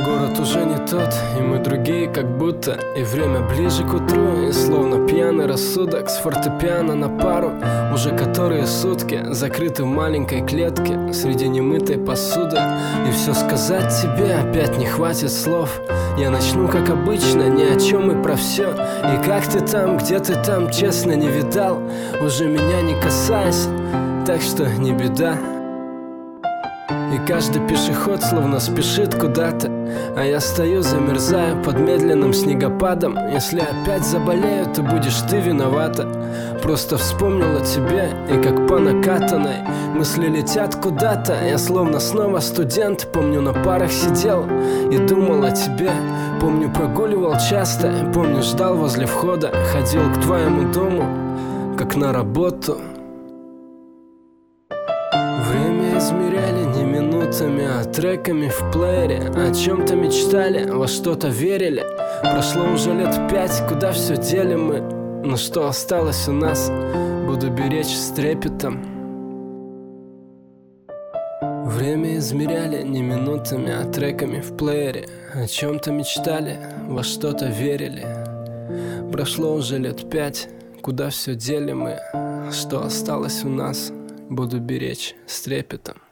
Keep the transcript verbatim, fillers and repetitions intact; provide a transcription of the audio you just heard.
Город уже не тот, и мы другие как будто. И время ближе к утру, и словно пьяный рассудок с фортепиано на пару. Уже которые сутки закрыты в маленькой клетке среди немытой посуды. И все сказать тебе опять не хватит слов. Я начну как обычно, ни о чем и про все. И как ты там, где ты там, честно не видал. Уже меня не касаясь, так что не беда. И каждый пешеход словно спешит куда-то, а я стою, замерзаю под медленным снегопадом. Если опять заболею, то будешь ты виновата. Просто вспомнил о тебе, и как по накатанной мысли летят куда-то. Я словно снова студент, помню, на парах сидел и думал о тебе. Помню, прогуливал часто, помню, ждал возле входа. Ходил к твоему дому, как на работу. Время измеряли не минутами, а треками в плеере. О чем-то мечтали, во что-то верили. Прошло уже лет пять, куда все дели мы. Но что осталось у нас, буду беречь с трепетом. Время измеряли не минутами, а треками в плеере. О чем-то мечтали, во что-то верили. Прошло уже лет пять, куда все дели мы. Что осталось у нас, буду беречь с трепетом.